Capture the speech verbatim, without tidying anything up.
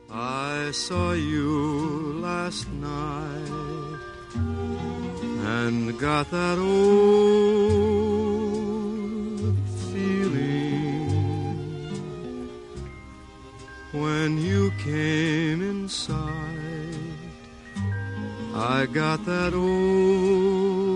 I saw you last night and got that old feeling when you came in sight. I got that old